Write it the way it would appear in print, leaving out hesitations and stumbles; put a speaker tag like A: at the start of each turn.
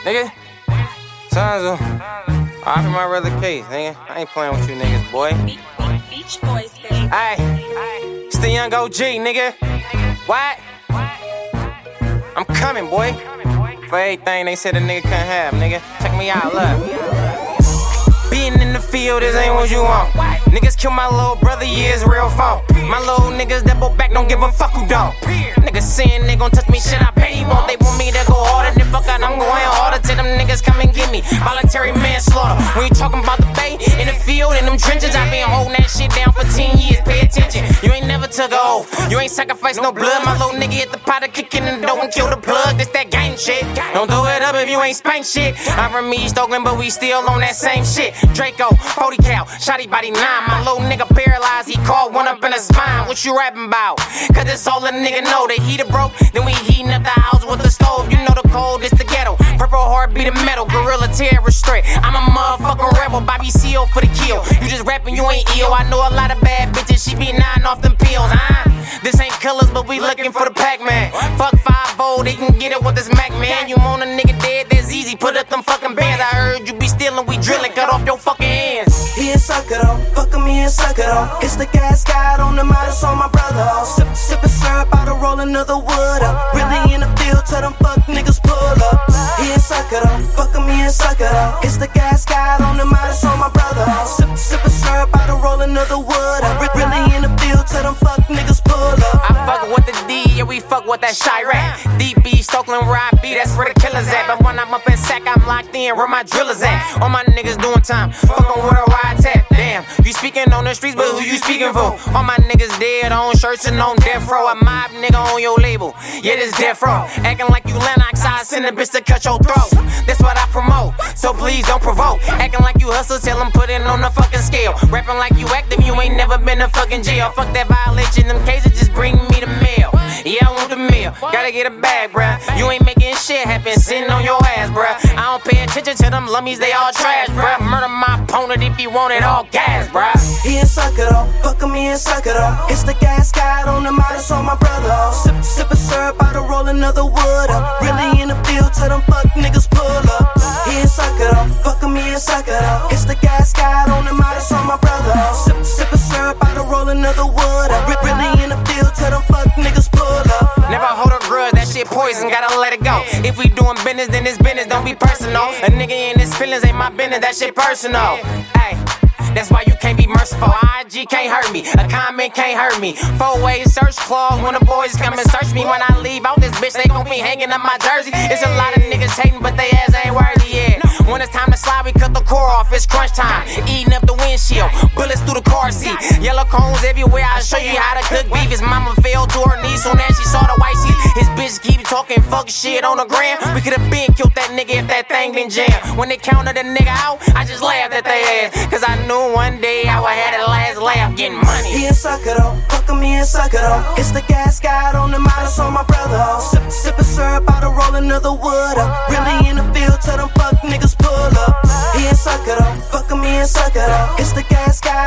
A: nigga. Sons of I for my brother case, nigga. I ain't playing with you niggas, boy.
B: Beach Boys, baby.
A: Ayy, it's the young OG, nigga. What? I'm coming, boy. For everything they said a nigga couldn't have, nigga. Check me out, look. Being in the field, this ain't what you want. Niggas kill my little brother, yeah, it's real fault. My little niggas that go back don't give a fuck who don't. Niggas saying they gon' touch me, shit, I bet he won't. They want me to go harder than fuck out, I'm going harder. Till them niggas come and get me. Voluntary manslaughter. When you talking about the bay, in the field, in them trenches, I been holding that shit down for 10 years. Pay attention. You ain't never took a oath. You ain't sacrificed no blood. My little nigga hit the pot of kicking in the door and kill the plug. This that gang shit. Don't throw it up if you ain't spank shit. I'm from East Oakland, but we still on that same shit. Draco, 40 cal, shotty body 9. My little nigga paralyzed, he caught one up in the spine. What you rapping about? Cause it's all a nigga know. The heater broke, then we heating up the house with the stove. You know the cold, it's the ghetto. Purple heart beat the metal, gorilla terrorist straight. I'm a motherfucking rebel, Bobby CO for the kill. You just rapping, you ain't ill. I know a lot of bad bitches, she be 9 off them pills, huh? This ain't killers, but we looking for the Pac-Man. Fuck 5-0, they can get it with this Mac, man. You want a nigga dead, that's easy, put up them fucking bands. I heard you be stealing, we drilling, cut off your fucking hands.
C: He a sucker though, fuck him, he a sucker though. It's the gas guy on the models on my brother. Sippin' syrup out of roll another wood up. Really in the field, tell them fuck niggas pull up. He a sucker though, fuck him, he a sucker though. It's the gas guy on the models on my brother. Sippin' syrup out of roll another wood up. Really in the field, tell them fuck niggas pull up.
A: I fuck with the D, yeah, we fuck with that Chirac. Deep East Oakland, where I be, that's where the killers at. But when I'm up in sack, I'm locked in, where my drillers at. All my niggas doing time, fuckin' with a ride tap. Damn, you speaking on the streets, but who you speaking for? All my niggas dead on shirts and on death row. A mob nigga on your label, yeah, this death row. Acting like you Lennox, I send a bitch to cut your throat. That's what I promote, so please don't provoke. Acting like you hustle, tell them put it on the fucking scale. Rapping like you active, you ain't never been to fucking jail. Fuck that violation, them cases just bring me the mail. Yeah, I want the meal, gotta get a bag, bruh. You ain't making shit happen, sitting on your ass, bruh. I don't pay attention to them lummies, they all trash, bruh. Murder my opponent if you want it all gas, bruh.
C: He a sucker though, fuck him, he a sucker though. It's the gas guy on the models on my brother. Sippin' syrup out of roll another wood up. Really in the field, tell them fuck niggas pull up. He a sucker though, fuck him, he a sucker though. It's the gas guy on the models on my brother. Sippin' syrup out of roll another wood up. Really in the field, tell them fuck niggas pull up.
A: Never hold a grudge, that shit poison, gotta let it go. If we doing business, then it's business, don't be personal. A nigga in his feelings ain't my business, that shit personal. Ay, that's why you can't be merciful. IG can't hurt me, a comment can't hurt me. 4-way search clause when the boys come and search me. When I leave out this bitch, they gon' be hanging up my jersey. It's a lot of niggas hating, but they ass ain't worthy yet. When it's time to slide, we cut the core off, it's crunch time. Eating up the windshield, bullets through the car seat. Yellow cones everywhere, I'll show you how to cook beef. His mama fell to her knees soon as she saw the white seat. His bitch keep talking fuck shit on the gram. We could've been killed that nigga if that thing been jammed. When they counted the nigga out, I just laughed at their ass. Cause I knew one day I would have that last laugh getting money.
C: He a sucker though, fuck him, he a sucker though. It's the gas guy on the models on my brother. Sippin' syrup out of roll another wood up. Really in the field, tell them fuck niggas pull up. He a sucker though, fuck him, he a sucker though. It's the gas guy